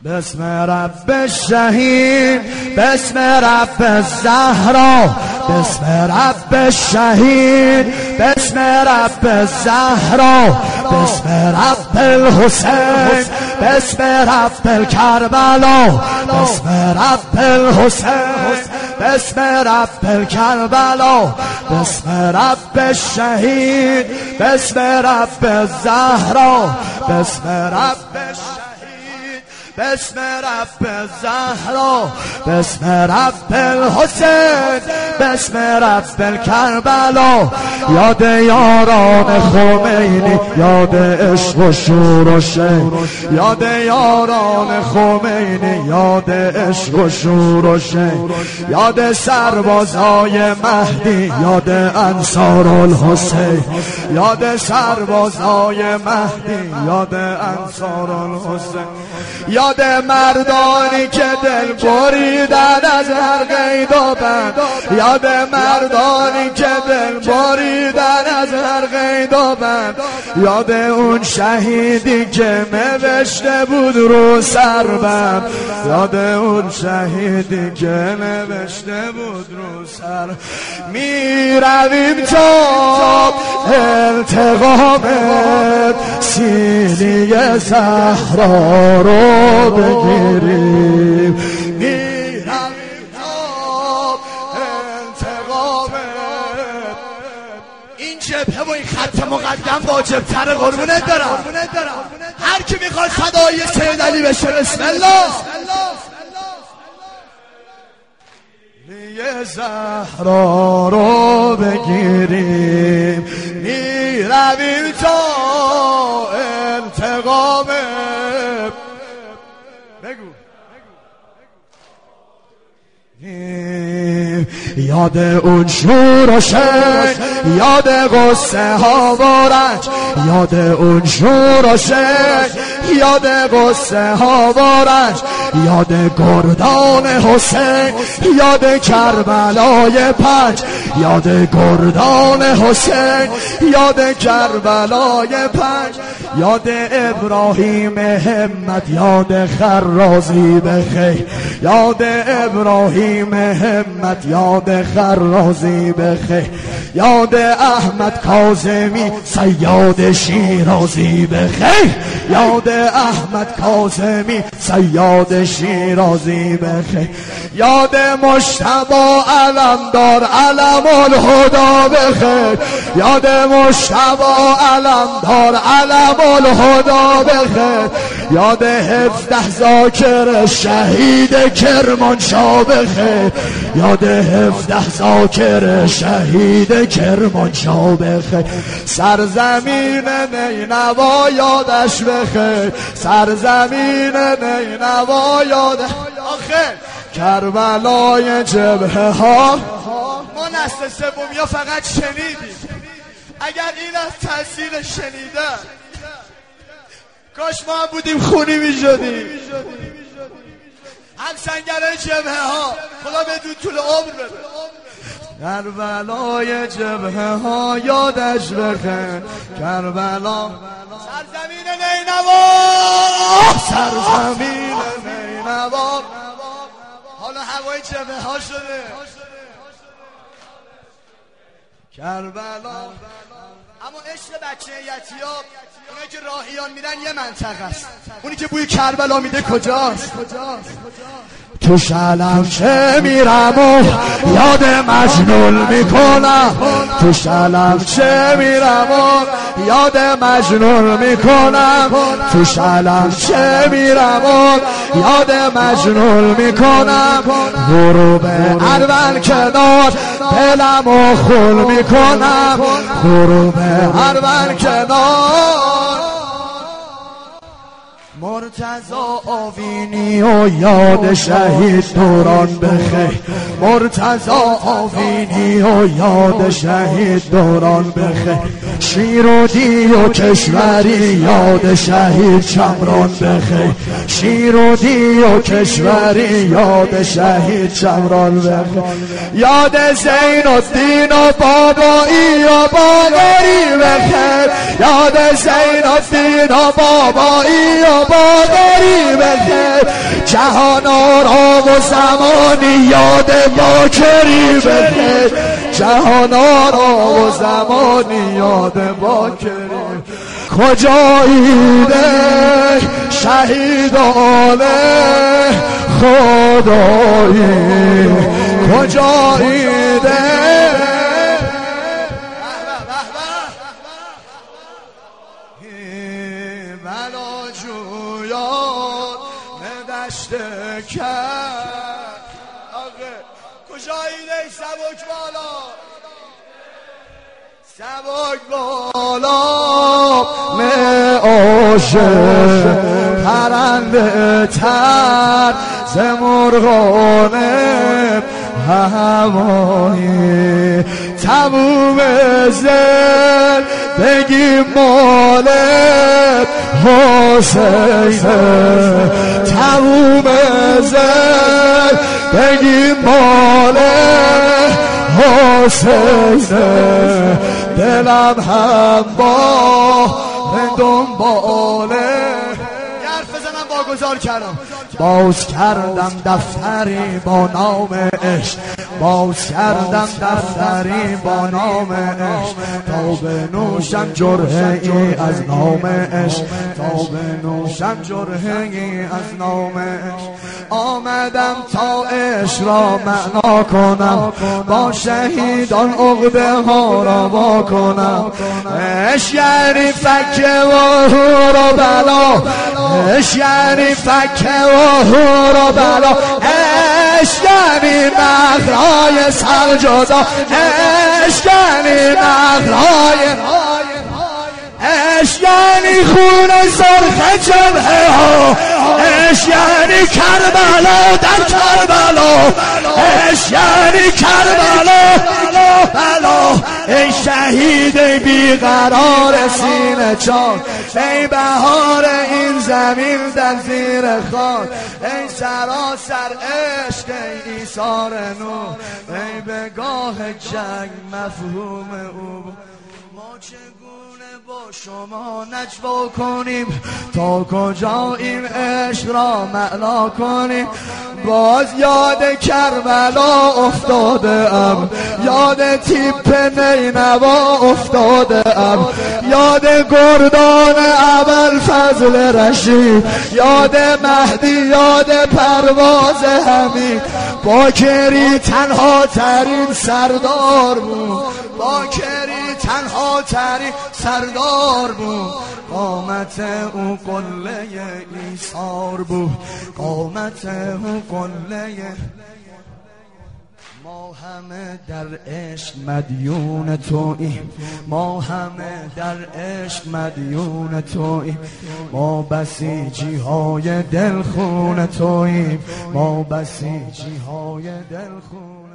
بسم رب الشهید، بسم رب الزهرا، بسم رب الشهید، بسم رب الزهرا، بسم رب الحسین، بسم رب الكربلا، بسم رب الحسین، بسم رب الكربلا، بسم رب الشهید، بسم رب الزهرا، بسم رب الشهید، بسم رب الزهرا، بسم رب الحسین، بسم رب الكربلا. یاد یاران خمینی، یاد عشق و شور و شین، یاد یاران خمینی، یاد عشق و شور و شین، یاد سربازای مهدی، یاد انصار الحسین، یاد سربازای مهدی، یاد انصار الحسین، یاد مردانی که دل بریدن از هر قید و بند، یاد مردانی که دل بریدن از هر قید و بند، یاد اون شهیدی که نوشته بود رو سربند، یاد اون شهیدی که نوشته بود رو سر. می رویم تا التقامت سینی زهرا رو بگیریم، میرویم تا انتقامت. این جبهه و این خط مقدم واجب تر قربونت دارم. هر کی میخواد فدایی سید علی بشه بسم الله. یه زهرا رو بگیریم، میرویم تا انتقام. بگو یاد اون شور و شین، یاد غصه ها و رنج، یاد اون شور و شین، یاد غصه ها و رنج، یاد گردان حسین، یاد کربلای پنج، یاد گردان حسین، یاد کربلای پنج، یاد ابراهیم همت، یاد خرازی بخیر، یاد ابراهیم همت، یاد خرازی بخیر، یاد احمد کاظمی صیاد شیرازی بخیر، یاد احمد کاظمی صیاد شیرازی بخیر، یاد مجتبی علمدار علم الهدی بخیر، یاد مجتبی علمدار علم الهدی بخیر، یاد 17 ذاکر شهید کرمانشاه بخیر، یاد 17 ذاکر شهید کرمانشاه بخیر، سرزمین نینوا یادش بخیر، سرزمین نینوا یادش آخر کربلای جبهه ها. ما نسل سومیا فقط شنیدیم، اگر این از تاثیر شنیدن کاش ما هم بودیم خونی می شدیم. هم سنگرهای جبهه ها خدا بدون طول عمر بده. کربلای جبهه ها یادش بخیر، کربلا سرزمین نینوا، سرزمین نینوا. حالا هوای جبهه ها شده کربلا. اما عشق بچه یتیاب، اونایی که راهیان میرن یه منطقه است، اونی که بوی کربلا میده کجاست؟ تو شلم چه میرم و یاد مجنون میکنم، تو شلم چه میرم و یاد مجنون میکنم، تو شلم چه میرم و یاد مجنون میکنم، غروب اول کنار دلم و خون میکنم، غروب اول کنار. مرتضی آوینی و یاد شهید دوران بخیر، مرتضی آوینی و یاد شهید دوران بخیر، شیرودی و کشوری یاد شهید شمران بخیر، شیرودی و کشوری یاد شهید شمران بخیر، یاد زین الدین و بابایی و باقری بخیر، یاد زین الدین و بابایی و باقری بخیر، جهان آرام و زمانی یاد باکری بخیر، جهان آرام و زمانی یاد باکری. کجایید شهیدان خدایی، کجایید بلاجویان دشت کرد. کجایید سبک بالا، سبک بالا عاشق پرنده تر ز مرغان هوایی. تموم زندگی مال حسینه، تموم زندگی مال حسینه. دلم هم با دنباله حرف بزنم واگذار کردم، باز کردم دفتری با نام عشق، باز کردم دفتری با نام عشق. تا بنوشم جرعه ای از نام عشق، تا بنوشم جرعه ای از نام عشق. آمدم تا عشق را معنا کنم، با شهیدان عقده ها را وا کنم. عشق یعنی فکه و هور و بلا، عشق یعنی فکه و هور و بلا. عشق یعنی نخلای سر جدا، عشق یعنی نخلای، عشق یعنی خون سرخ جبهه ها، عشق یعنی کربلا در کربلا، عشق یعنی کربلا بلا. ای شهید بیقرار سینه چاک، ای بهار این زمین در زیر خاک، ای سراسر عشق، ای ایثار نور، ای بگاه جنگ مفهوم او. ما چگونه با شما نجوا کنیم، تا کجا این عشق را معنا کنیم. باز یاد کربلا افتاده ام، یاد تیپ نینوا افتاده ام، یاد گردان ابوالفضل رشید، یاد مهدی، یاد پرواز حمید. باکری تنها ترین سردار بود، باکری تنها ترین سردار بود. قامت او قله ایثار بود، قامت او قله. ما همه در عشق مدیون توییم، ما همه در عشق مدیون توییم. ما بسیجی های دلخون توییم، ما بسیجی های دلخون.